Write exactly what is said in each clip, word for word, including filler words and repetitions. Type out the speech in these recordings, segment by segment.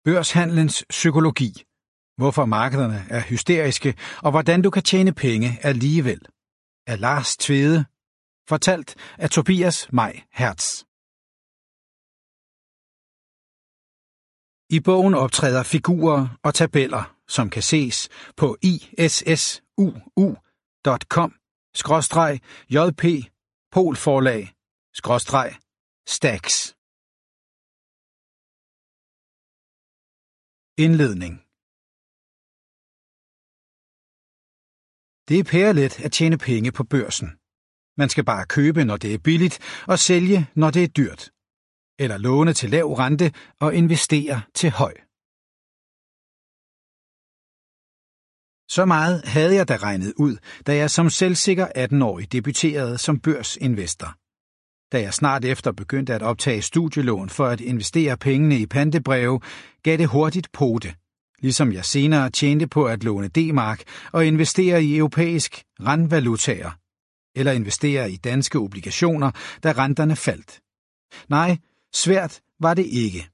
Børshandelens psykologi. Hvorfor markederne er hysteriske, og hvordan du kan tjene penge alligevel. Af Lars Tvede. Fortalt af Tobias Maj Hertz. I bogen optræder figurer og tabeller, som kan ses på i s s u u punktum com skråstreg j p polforlag skråstreg stacks. Indledning. Det er pærelet at tjene penge på børsen. Man skal bare købe, når det er billigt, og sælge, når det er dyrt. Eller låne til lav rente og investere til høj. Så meget havde jeg da regnet ud, da jeg som selvsikker atten-årig debuterede som børsinvestor. Da jeg snart efter begyndte at optage studielån for at investere pengene i pantebreve, gav det hurtigt pote, ligesom jeg senere tjente på at låne D-mark og investere i europæisk randvalutaer, eller investere i danske obligationer, da renterne faldt. Nej, svært var det ikke.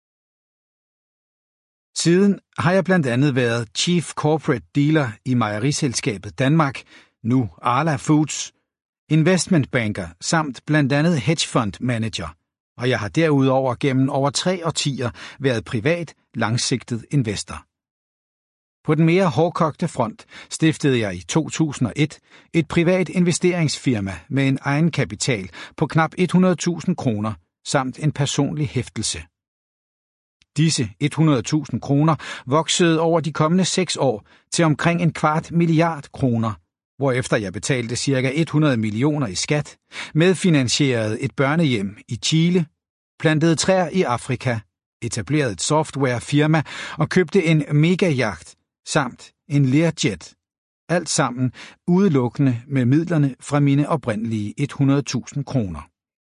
Siden har jeg blandt andet været Chief Corporate Dealer i mejeriselskabet Danmark, nu Arla Foods, investmentbanker samt blandt andet hedgefund manager, og jeg har derudover gennem over tre årtier været privat langsigtet investor. På den mere hårdkogte front stiftede jeg i to tusind og et et privat investeringsfirma med en egenkapital på knap hundrede tusind kroner samt en personlig hæftelse. Disse hundrede tusind kroner voksede over de kommende seks år til omkring en kvart milliard kroner, hvorefter jeg betalte ca. hundrede millioner i skat, medfinansierede et børnehjem i Chile, plantede træer i Afrika, etablerede et softwarefirma og købte en megajagt samt en Learjet. Alt sammen udelukkende med midlerne fra mine oprindelige hundrede tusind kroner.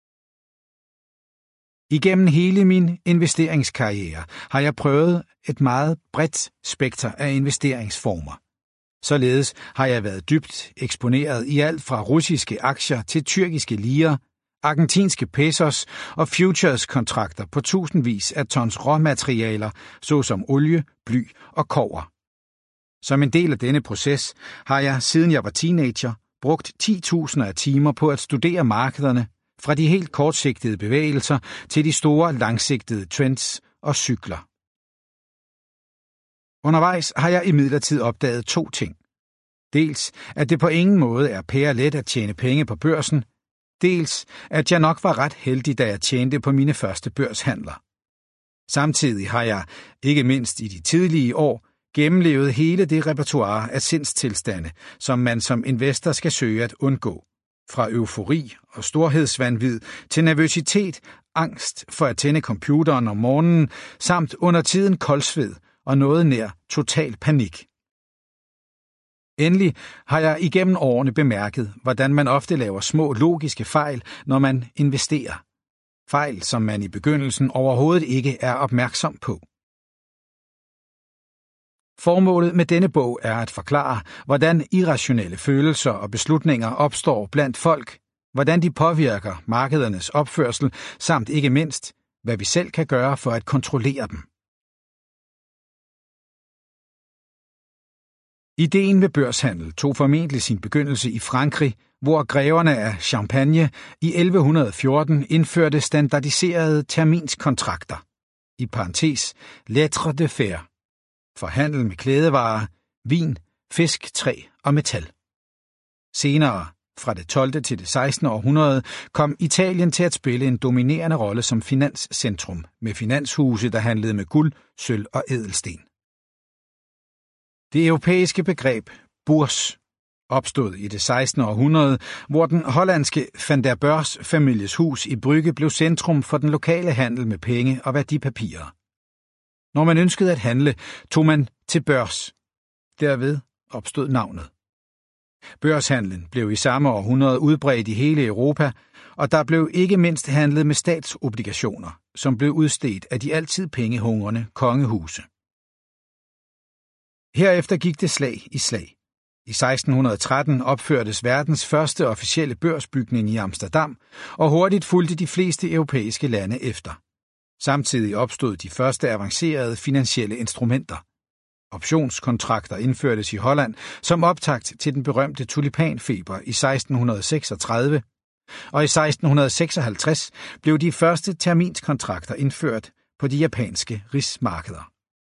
Igennem hele min investeringskarriere har jeg prøvet et meget bredt spekter af investeringsformer. Således har jeg været dybt eksponeret i alt fra russiske aktier til tyrkiske lirer, argentinske pesos og futures-kontrakter på tusindvis af tons råmaterialer, såsom olie, bly og kobber. Som en del af denne proces har jeg, siden jeg var teenager, brugt ti tusinder af timer på at studere markederne, fra de helt kortsigtede bevægelser til de store langsigtede trends og cykler. Undervejs har jeg imidlertid opdaget to ting. Dels, at det på ingen måde er pærelet at tjene penge på børsen, dels, at jeg nok var ret heldig, da jeg tjente på mine første børshandler. Samtidig har jeg, ikke mindst i de tidlige år, gennemlevet hele det repertoire af sindstilstande, som man som investor skal søge at undgå. Fra eufori og storhedsvanvid til nervøsitet, angst for at tænde computeren om morgenen, samt under tiden koldsved og noget nær total panik. Endelig har jeg igennem årene bemærket, hvordan man ofte laver små logiske fejl, når man investerer. Fejl, som man i begyndelsen overhovedet ikke er opmærksom på. Formålet med denne bog er at forklare, hvordan irrationelle følelser og beslutninger opstår blandt folk, hvordan de påvirker markedernes opførsel, samt ikke mindst, hvad vi selv kan gøre for at kontrollere dem. Ideen ved børshandel tog formentlig sin begyndelse i Frankrig, hvor greverne af Champagne i elleve fjorten indførte standardiserede terminskontrakter, i parentes lettre de fer, for handel med klædevarer, vin, fisk, træ og metal. Senere, fra det tolvte til det sekstende århundrede, kom Italien til at spille en dominerende rolle som finanscentrum, med finanshuse, der handlede med guld, sølv og ædelsten. Det europæiske begreb bourse opstod i det sekstende århundrede, hvor den hollandske Van der Beurs families hus i Brugge blev centrum for den lokale handel med penge og værdipapirer. Når man ønskede at handle, tog man til børs. Derved opstod navnet. Børshandlen blev i samme århundrede udbredt i hele Europa, og der blev ikke mindst handlet med statsobligationer, som blev udstedt af de altid pengehungrende kongehuse. Herefter gik det slag i slag. I seksten tretten opførtes verdens første officielle børsbygning i Amsterdam, og hurtigt fulgte de fleste europæiske lande efter. Samtidig opstod de første avancerede finansielle instrumenter. Optionskontrakter indførtes i Holland som optakt til den berømte tulipanfeber i seksten seksogtredive, og i seksten seksoghalvtreds blev de første terminskontrakter indført på de japanske rismarkeder.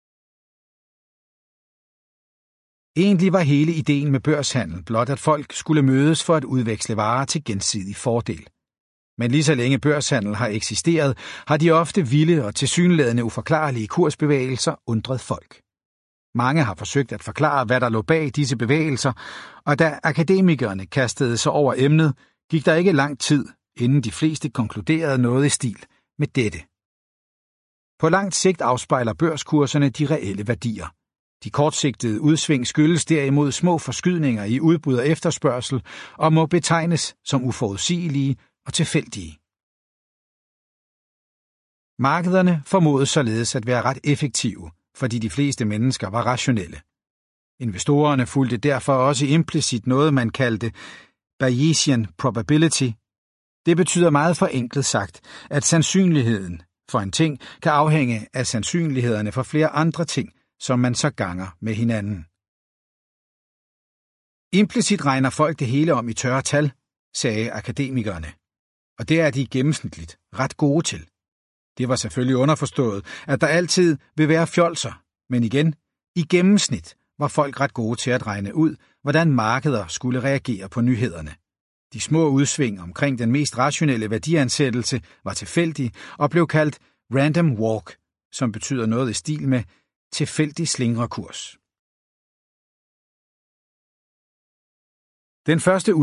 Egentlig var hele ideen med børshandel blot, at folk skulle mødes for at udveksle varer til gensidig fordel. Men lige så længe børshandel har eksisteret, har de ofte vilde og tilsyneladende uforklarlige kursbevægelser undret folk. Mange har forsøgt at forklare, hvad der lå bag disse bevægelser, og da akademikerne kastede sig over emnet, gik der ikke lang tid, inden de fleste konkluderede noget i stil med dette. På langt sigt afspejler børskurserne de reelle værdier. De kortsigtede udsving skyldes derimod små forskydninger i udbud og efterspørgsel og må betegnes som uforudsigelige og tilfældige. Markederne formodes således at være ret effektive, fordi de fleste mennesker var rationelle. Investorerne fulgte derfor også implicit noget, man kaldte Bayesian probability. Det betyder meget forenklet sagt, at sandsynligheden for en ting kan afhænge af sandsynlighederne for flere andre ting, som man så ganger med hinanden. Implicit regner folk det hele om i tørre tal, sagde akademikerne, og det er de gennemsnitligt ret gode til. Det var selvfølgelig underforstået, at der altid vil være fjolser, men igen, i gennemsnit var folk ret gode til at regne ud, hvordan markeder skulle reagere på nyhederne. De små udsving omkring den mest rationelle værdiansættelse var tilfældige og blev kaldt random walk, som betyder noget i stil med tilfældig slingrekurs. Den første